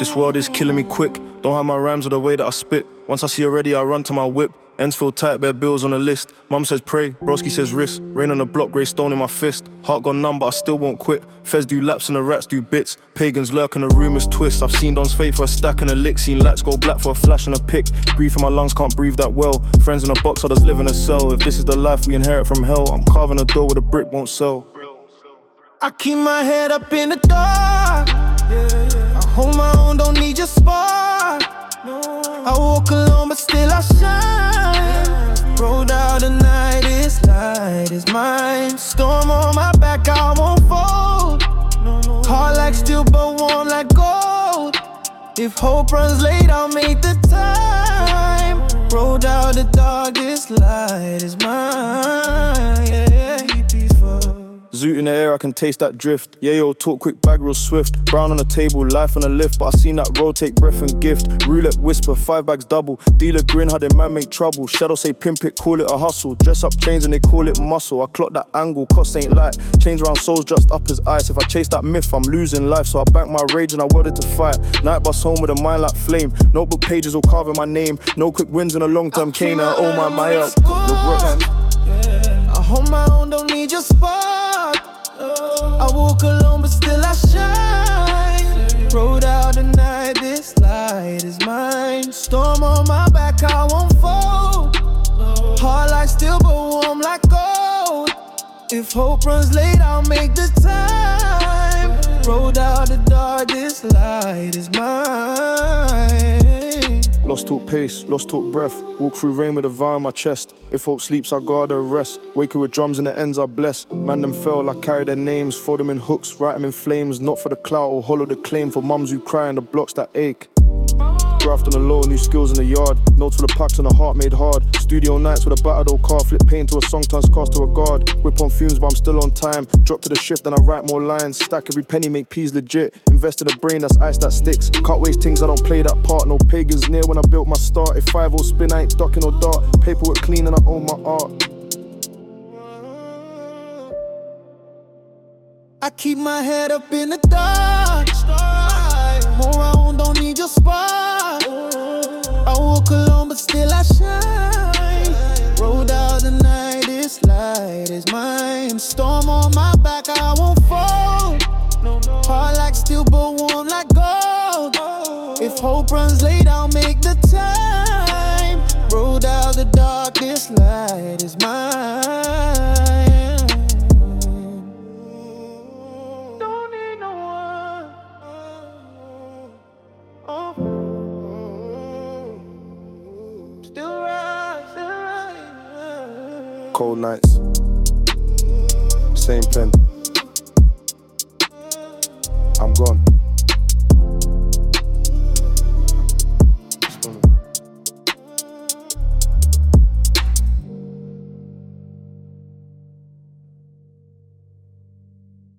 This world is killing me quick. Don't have my rhymes or the way that I spit. Once I see you ready, I run to my whip. Ends feel tight, bare bills on the list. Mum says pray, broski says wrist. Rain on the block, grey stone in my fist. Heart gone numb, but I still won't quit. Fez do laps and the rats do bits. Pagans lurk and the rumours twist. I've seen Don's fate for a stack and a lick. Seen lights go black for a flash and a pick. Grief in my lungs, can't breathe that well. Friends in a box, others live in a cell. If this is the life we inherit from hell, I'm carving a door where the brick won't sell. I keep my head up in the dark. I hold my own, don't need your spark. I walk alone, but still I shine. Rolled out the night, this light is mine. Storm on my back, I won't fold. Hard like steel, but warm like gold. If hope runs late, I'll make the time. Rolled out the dark, this light is mine. Zoot in the air, I can taste that drift. Yeah, yo, talk quick, bag real swift. Brown on the table, life on the lift. But I seen that road take breath and gift. Roulette whisper, 5 bags double. Dealer grin, how they man make trouble. Shadow say pimp it, call it a hustle. Dress up chains and they call it muscle. I clock that angle, cost ain't light. Change round souls just up as ice. If I chase that myth, I'm losing life. So I back my rage and I worded to fight. Night bus home with a mind like flame. Notebook pages all carving my name. No quick wins in a long-term cane. I owe my up. I hold my own, don't need your spark. I walk alone, but still I shine. Rolled out the night, this light is mine. Storm on my back, I won't fold. Hard like steel, but warm like gold. If hope runs late, I'll make the time. Rolled out the dark, this light is mine. Lost talk pace, lost talk breath. Walk through rain with a vow in my chest. If hope sleeps, I guard her rest. Wake her with drums and the ends are blessed. Man them fell, I carry their names. Fold them in hooks, write them in flames. Not for the clout or hollow the claim. For mums who cry and the blocks that ache. Graft on the low, new skills in the yard. Notes for the packs and the heart made hard. Studio nights with a battered old car. Flip paint to a song, turns cast to a guard. Whip on fumes, but I'm still on time. Drop to the shift and I write more lines. Stack every penny, make peas legit. Invest in a brain, that's ice that sticks. Can't waste things, I don't play that part. No pagans near when I built my start. If 5-0 spin, I ain't ducking or dart. Paperwork clean and I own my art. I keep my head up in the dark. More I own, don't need your spark. I walk alone, but still I shine. Rolled out the night, this light is mine. Storm on my back, I won't fold. Hard like steel, but warm like gold. If hope runs late, I'll make the time. Rolled out the dark, this light is mine. Cold nights, same pen. I'm gone.